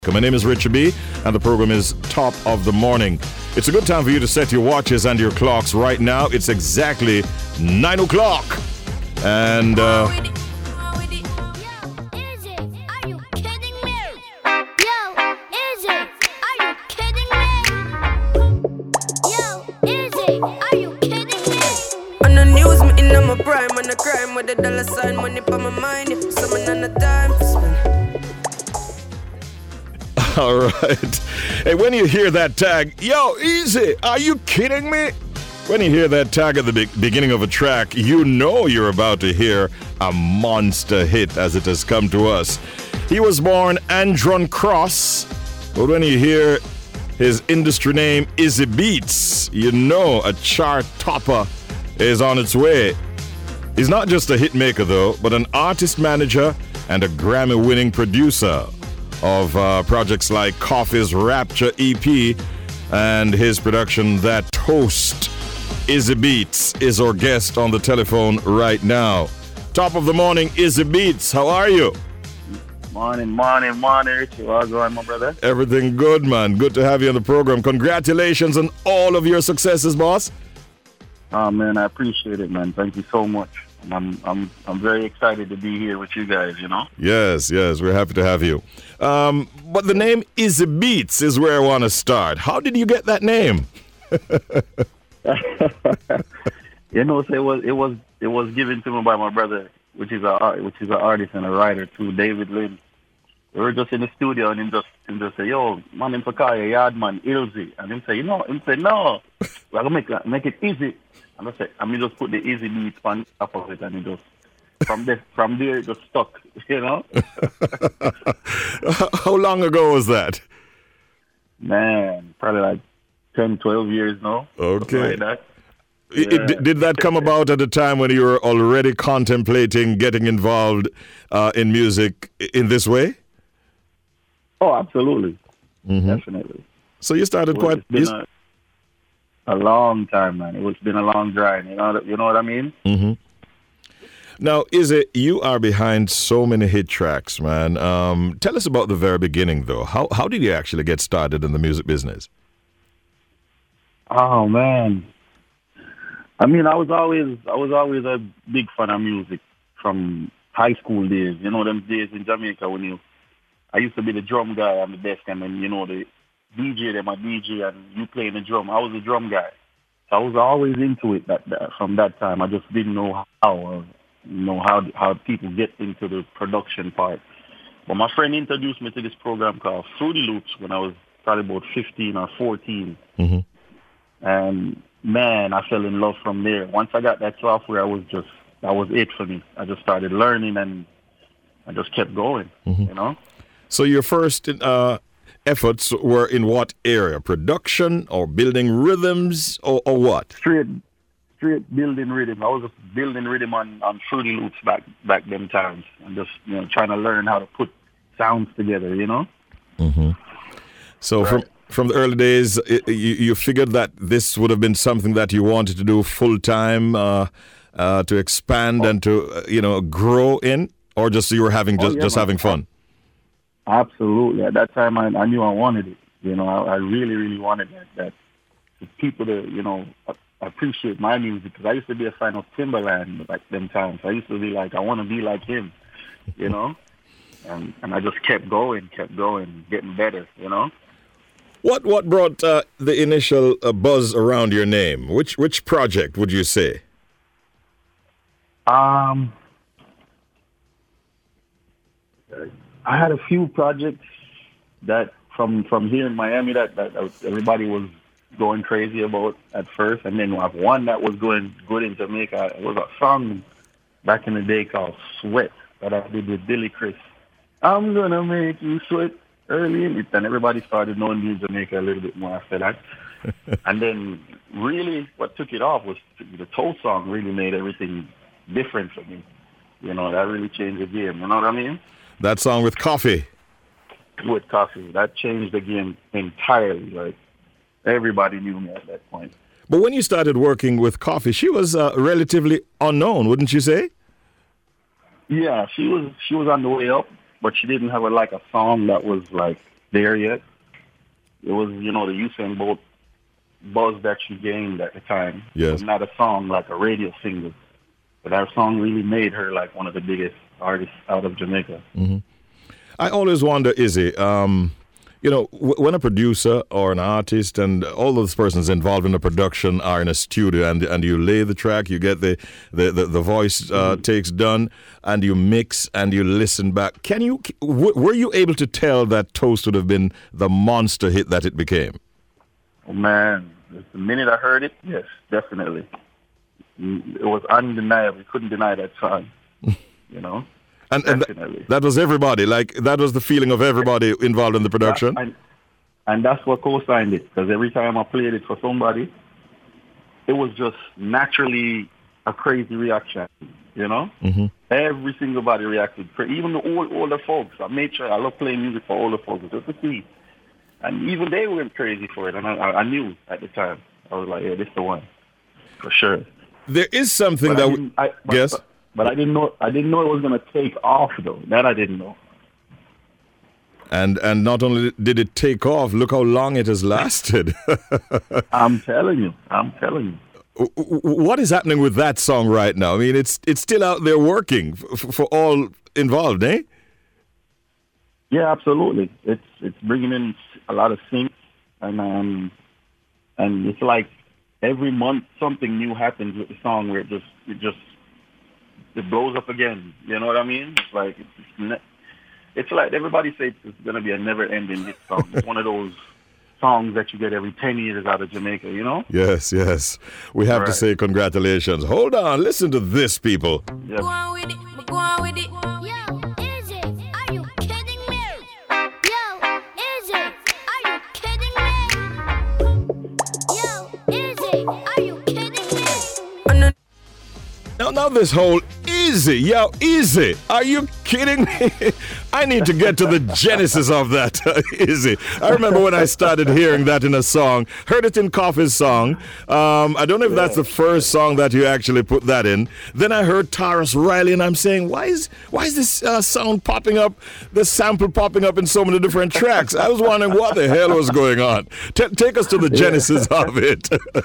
My name is Richard B, and the program is Top of the Morning. It's a good time for you to set your watches and your clocks. Right now, it's exactly 9 o'clock. And, prime and a crime with a dollar sign, money on my mind. Summon on the time for spend. All right. Hey, when you hear that tag, yo, easy, are you kidding me? When you hear that tag at the beginning of a track, you know you're about to hear a monster hit as it has come to us. He was born Andron Cross, but when you hear his industry name, Izzy Beats, you know a chart topper is on its way. He's not just a hit maker, though, but an artist manager and a Grammy-winning producer of projects like Coffee's Rapture EP and his production That Toast. Izzy Beats is our guest on the telephone right now. Top of the morning, Izzy Beats. How are you? Morning, Richie. How's it going, my brother? Everything good, man. Good to have you on the program. Congratulations on all of your successes, boss. Oh man, I appreciate it, man. Thank you so much. I'm very excited to be here with you guys, you know? Yes, we're happy to have you. But the name Izzy Beats is where I want to start. How did you get that name? You know, so it was given to me by my brother, which is an artist and a writer too, David Lynn. We were just in the studio and he just say, yo, man, him for call you Yardman, Ilzy. And him say, no, we're going to make it easy. And I said, just put the Easy Beats on top of it, and it just, from there it just stuck, you know? How long ago was that? Man, probably like 10, 12 years now. Okay. Like that. Did that come about at a time when you were already contemplating getting involved in music in this way? Oh, absolutely. Mm-hmm. Definitely. So you started a long time, man. It's been a long drive. You know what I mean? Mm-hmm. Now, you are behind so many hit tracks, man. Tell us about the very beginning, though. How did you actually get started in the music business? Oh man, I was always a big fan of music from high school days. You know, them days in Jamaica when I used to be the drum guy on the desk, and then the DJ, they're my DJ, and you playing the drum. I was a drum guy. So I was always into it from that time. I just didn't know how people get into the production part. But my friend introduced me to this program called Fruity Loops when I was probably about 15 or 14. Mm-hmm. And man, I fell in love from there. Once I got that software, that was it for me. I just started learning and I just kept going, mm-hmm. you know? So your first efforts were in what area? Production or building rhythms or what? Straight building rhythm. I was just building rhythm on Fruity Loops back them times, and just trying to learn how to put sounds together. You know. Mm-hmm. So right. from the early days, you figured that this would have been something that you wanted to do full time, to expand and to grow in, or just you were having having fun. Absolutely. At that time, I knew I wanted it. I really, really wanted that. For people to, appreciate my music. Because I used to be a fan of Timbaland back them times. I used to be like, I want to be like him, And I just kept going, getting better, What brought the initial buzz around your name? Which project would you say? I had a few projects that from here in Miami that everybody was going crazy about at first, and then I have one that was going good in Jamaica. It was a song back in the day called Sweat that I did with Billy Chris. I'm gonna make you sweat early in it, and everybody started knowing me in Jamaica a little bit more after that. And then really what took it off was the Toast song really made everything different for me. That really changed the game. You know what I mean? That song with Coffee. With Coffee. That changed the game entirely. Like, everybody knew me at that point. But when you started working with Coffee, she was relatively unknown, wouldn't you say? Yeah, she was on the way up, but she didn't have a song that was like there yet. It was, the Usain Bolt buzz that she gained at the time. Yes. It was not a song like a radio single, but our song really made her like one of the biggest artists out of Jamaica. I always wonder, Izzy, when a producer or an artist and all those persons involved in the production are in a studio and you lay the track, you get the voice takes done, and you mix and you listen back. Were you able to tell that Toast would have been the monster hit that it became? Oh, man, the minute I heard it, yes, definitely. It was undeniable. You couldn't deny that song, And definitely. that was everybody. Like, that was the feeling of everybody involved in the production. And that's what co-signed it, because every time I played it for somebody, it was just naturally a crazy reaction, Mm-hmm. Every single body reacted. Even the older folks. I made sure I love playing music for older folks just to see. And even they went crazy for it. And I knew at the time. I was like, yeah, this is the one. For sure. There is something yes? But I didn't know it was going to take off, though. That I didn't know. And not only did it take off, look how long it has lasted. I'm telling you. What is happening with that song right now? I mean, it's still out there working for all involved, eh? Yeah, absolutely. It's bringing in a lot of syncs, and it's like every month something new happens with the song where it blows up again. You know what I mean? It's like everybody says it's going to be a never-ending hit song. It's one of those songs that you get every 10 years out of Jamaica, Yes. We have to say congratulations. Hold on, listen to this, people. Yes. Go on with it. Yo, Izzy, are you kidding me? Yo, Izzy, are you kidding me? Yo, Izzy, are you kidding me? Now this whole Izzy, are you kidding me? I need to get to the genesis of that, Izzy. I remember when I started hearing that in a song, heard it in Coffee's song. I don't know if that's the first song that you actually put that in. Then I heard Tarrus Riley, and I'm saying, why is this sound popping up, this sample popping up in so many different tracks? I was wondering what the hell was going on. Take us to the genesis of it.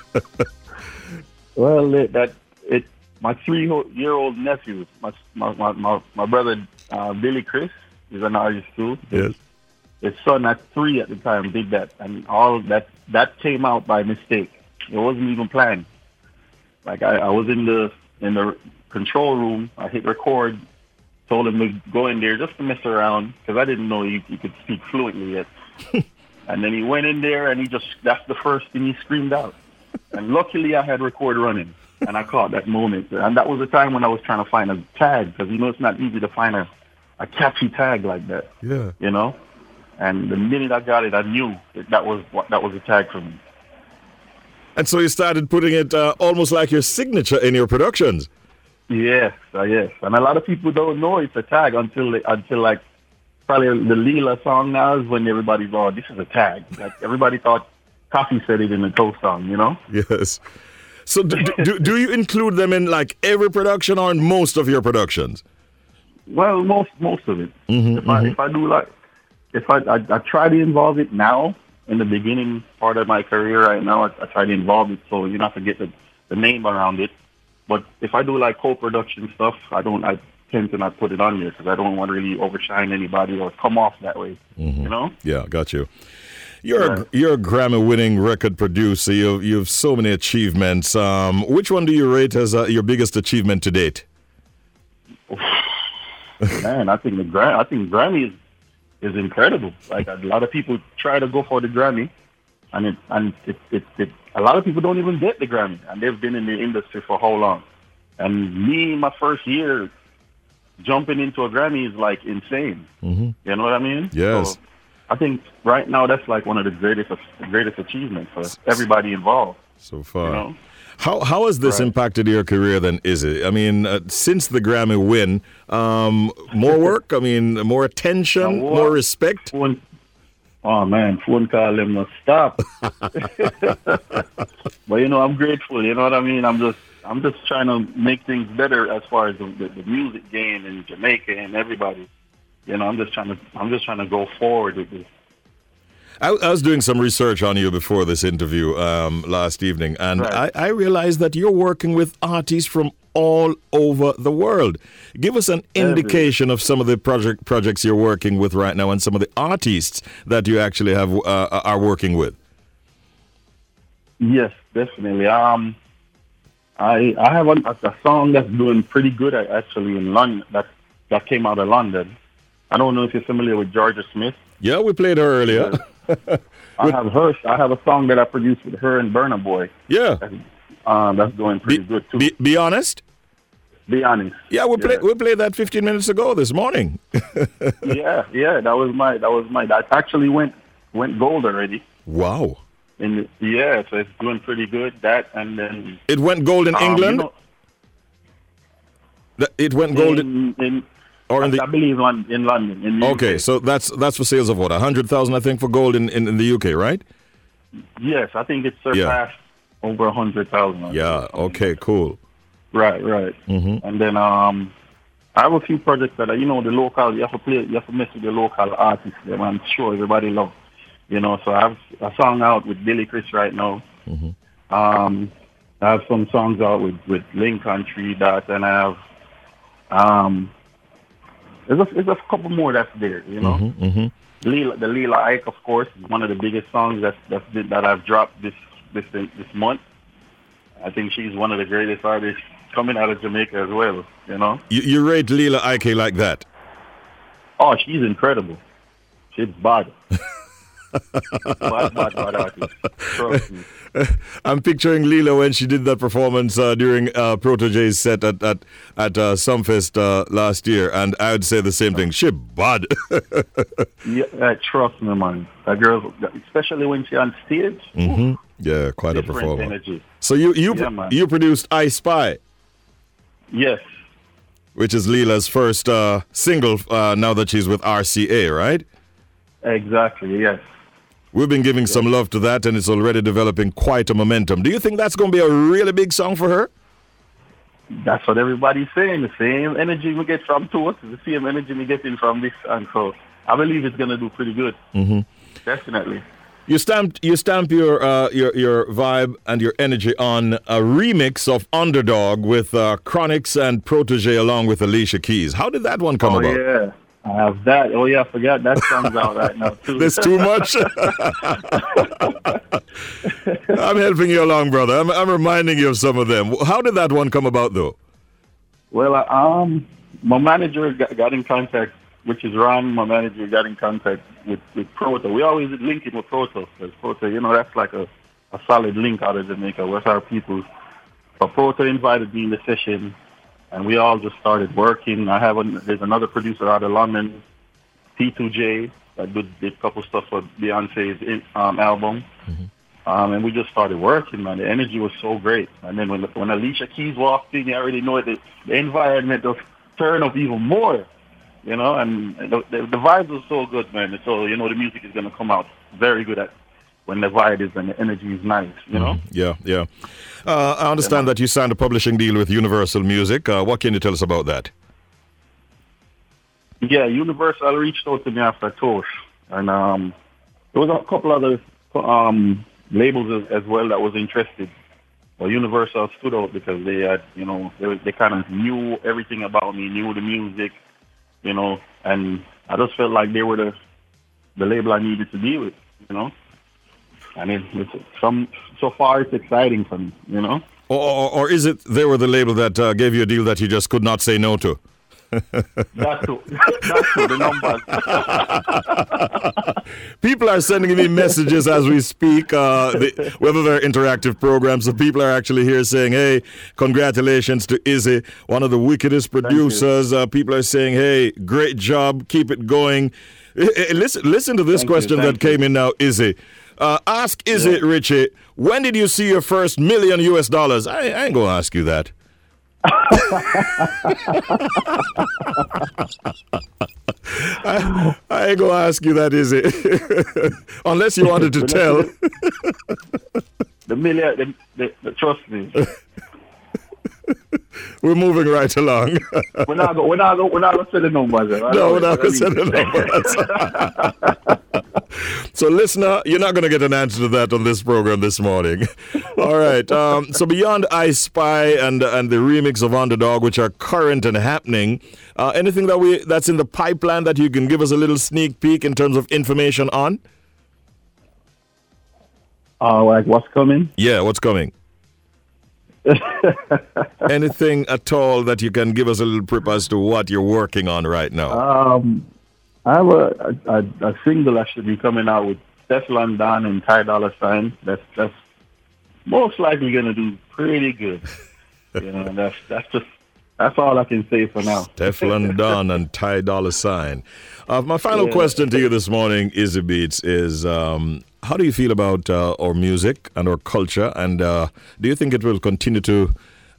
Well, my 3-year-old nephew, my brother Billy Chris, is an artist too. Yes. His son at 3 at the time did that, and all that came out by mistake. It wasn't even planned. Like I was in the control room. I hit record, told him to go in there just to mess around because I didn't know you could speak fluently yet. And then he went in there, and that's the first thing he screamed out. And luckily I had record running. And I caught that moment. And that was the time when I was trying to find a tag, because, it's not easy to find a catchy tag like that. Yeah. And the minute I got it, I knew that was a tag for me. And so you started putting it almost like your signature in your productions. Yes. And a lot of people don't know it's a tag until like probably the Leela song now is when everybody's, oh, this is a tag. Like everybody thought Coffee said it in the Toast song, Yes. So do you include them in like every production or in most of your productions? Well, most of it. Mm-hmm, If I try to involve it now in the beginning part of my career right now, I try to involve it so you not forget the name around it. But if I do like co-production stuff, I tend to not put it on there because I don't want to really overshine anybody or come off that way. Mm-hmm. Yeah, got you. You're a Grammy-winning record producer. You have so many achievements. Which one do you rate as your biggest achievement to date? Man, I think Grammy is incredible. Like a lot of people try to go for the Grammy, and a lot of people don't even get the Grammy, and they've been in the industry for how long? And me, my first year, jumping into a Grammy is like insane. Mm-hmm. You know what I mean? Yes. So, I think right now that's like one of the greatest achievements for everybody involved. So far. How has this impacted your career then, Izzy? I mean, since the Grammy win, more work? I mean, more attention, more respect? Phone call them not stop. But I'm grateful. You know what I mean? I'm just trying to make things better as far as the music game in Jamaica and everybody. I'm just trying to go forward with this. I was doing some research on you before this interview last evening, and Right. I realized that you're working with artists from all over the world. Give us an indication of some of the projects you're working with right now and some of the artists that you actually have are working with. Yes, definitely. I have a song that's doing pretty good actually in London. That came out of London. I don't know if you're familiar with Georgia Smith. Yeah, we played her earlier. I have a song that I produced with her and Burna Boy. Yeah. That's doing pretty good too. Be honest. Be honest. Yeah, we played that 15 minutes ago this morning. Yeah. That actually went gold already. Wow. So it's doing pretty good. That and then It went gold in England. It went gold in or in the. I believe in London. In the Okay, UK. so that's for sales of what 100,000, I think, for gold in the UK, right? Yes, I think it surpassed over 100,000. Yeah. Okay. Cool. Right. Mm-hmm. And then I have a few projects that are, the local. You have to mess with the local artists. Them, I'm sure everybody loves. So I have a song out with Billy Chris right now. Mm-hmm. I have some songs out with Lincoln Tree that, and I have there's a couple more that's there. Mm-hmm. Mm-hmm. The Leela Ike, of course, is one of the biggest songs that I've dropped this month. I think she's one of the greatest artists coming out of Jamaica as well. You rate Leela Ike like that? Oh, she's incredible. She's bad. bad artist. Trust me. I'm picturing Leela when she did that performance during Protoje's set at Sumfest last year, and I would say the same thing. She bad. Yeah, trust me, man. That girl, especially when she's on stage. Mm-hmm. Yeah, quite a Different performer. energy. So you produced I Spy, Yes. which is Leela's first single now that she's with RCA, right? Exactly. Yes. We've been giving some love to that, and it's already developing quite a momentum. Do you think that's going to be a really big song for her? That's what everybody's saying. The same energy we get from Toast is the same energy we get in from this, and so I believe it's gonna do pretty good. Mm-hmm. Definitely. You stamp your vibe and your energy on a remix of Underdog with Chronix and Protege along with Alicia Keys. How did that one come Oh about? yeah, I have that. Oh yeah, I forgot that song's out right now too. There's too much. I'm helping you along, brother. I'm reminding you of some of them. How did that one come about, though? Well, my manager got in contact, which is Ron. My manager got in contact with Proto. We always link it with Proto, because Proto, that's like a solid link out of Jamaica with our people. But Proto invited me in the session, and we all just started working. There's another producer out of London, P2J, that did a couple stuff for Beyonce's album. Mm-hmm. And we just started working, man. The energy was so great. And then when Alicia Keys walked in, you already know the environment just turned up even more, and the vibes was so good, man. So, the music is going to come out very good at when the vibe is and the energy is nice, Mm-hmm. Yeah. I understand that you signed a publishing deal with Universal Music. What can you tell us about that? Yeah, Universal reached out to me after Tosh. And there was a couple other labels as well that was interested. Well, Universal stood out because they had, they kind of knew everything about me, knew the music, and I just felt like they were the label I needed to be with, And so far it's exciting for me, Or is it they were the label that gave you a deal that you just could not say no to? That's the numbers. People are sending me messages as we speak, whether they're interactive programs. So people are actually here saying, hey, congratulations to Izzy, one of the wickedest producers. People are saying, hey, great job, keep it going. Listen to this question that came in now, Izzy. Ask Izzy, Richie, when did you see your first $1 million? I ain't going to ask you that. I ain't gonna ask you that, is it? Unless you wanted to tell. The million, trust me. We're moving right along. We're not gonna say the numbers. No, we're not going to say the numbers. So, listener, you're not going to get an answer to that on this program this morning. All right. So, beyond I Spy and the remix of Underdog, which are current and happening, anything that's in the pipeline that you can give us a little sneak peek in terms of information on? Like what's coming? Yeah, what's coming? Anything at all that you can give us a little prep as to what you're working on right now? I have a single that should be coming out with Teflon Don and Ty Dolla $ign. That's most likely gonna do pretty good. You know, that's all I can say for now. Teflon Don and Ty Dolla $ign. My final question to you this morning, Izzy Beats, is how do you feel about our music and our culture, and do you think it will continue to,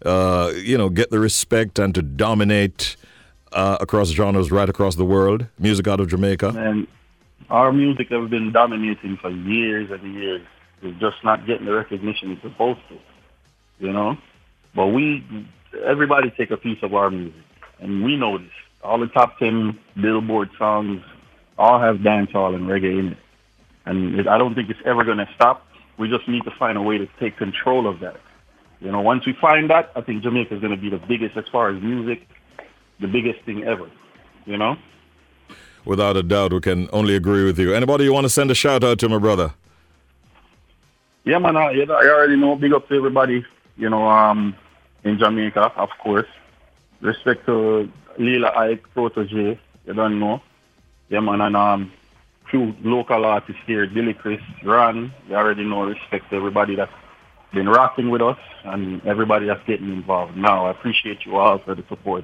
get the respect and to dominate across genres right across the world, music out of Jamaica? And our music has been dominating for years and years. It's just not getting the recognition it's supposed to, you know? But everybody take a piece of our music, and we know this. All the top 10 Billboard songs all have dancehall and reggae in it. And I don't think it's ever going to stop. We just need to find a way to take control of that. You know, once we find that, I think Jamaica is going to be the biggest as far as music, the biggest thing ever, you know? Without a doubt, we can only agree with you. Anybody you want to send a shout out to, my brother? Yeah, man, I already know. Big up to everybody, you know, in Jamaica, of course. Respect to Lila Ike, Protege, you don't know. Yeah, man, and few local artists here, Billy Chris, Ron, you already know. Respect to everybody that's been rocking with us and everybody that's getting involved now. I appreciate you all for the support.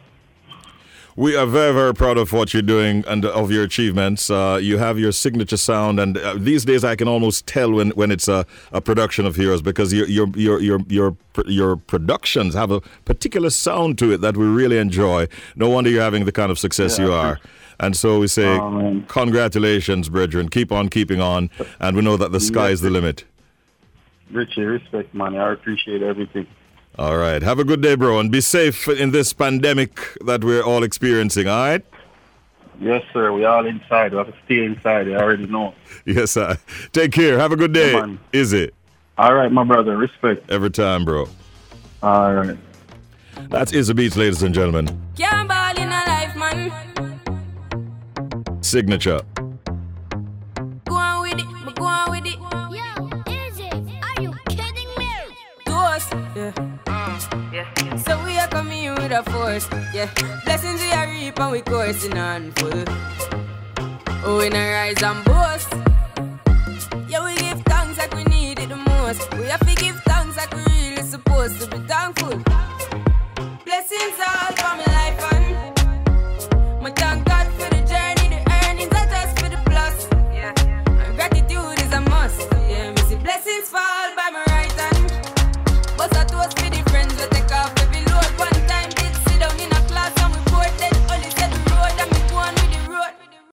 We are very, very proud of what you're doing and of your achievements. You have your signature sound, and these days I can almost tell when it's a production of yours, because your productions have a particular sound to it that we really enjoy. No wonder you're having the kind of success you are. And so we say, congratulations, brethren. Keep on keeping on, and we know that the sky is the limit. Richie, respect, man. I appreciate everything. All right. Have a good day, bro, and be safe in this pandemic that we're all experiencing, all right? Yes, sir. We all inside. We have to stay inside. I already know. Yes, sir. Take care. Have a good day. Yeah, Is it? All right, my brother. Respect. Every time, bro. All right. That's Izzy Beats, ladies and gentlemen. Can't ball in a life, man. Signature. Go on with it, go on with it. Yo, Izzy, are you kidding me? To us, yeah. So we are coming in with a force, yeah. Blessings we are reap and we coursing on full. Oh, we na rise and boast.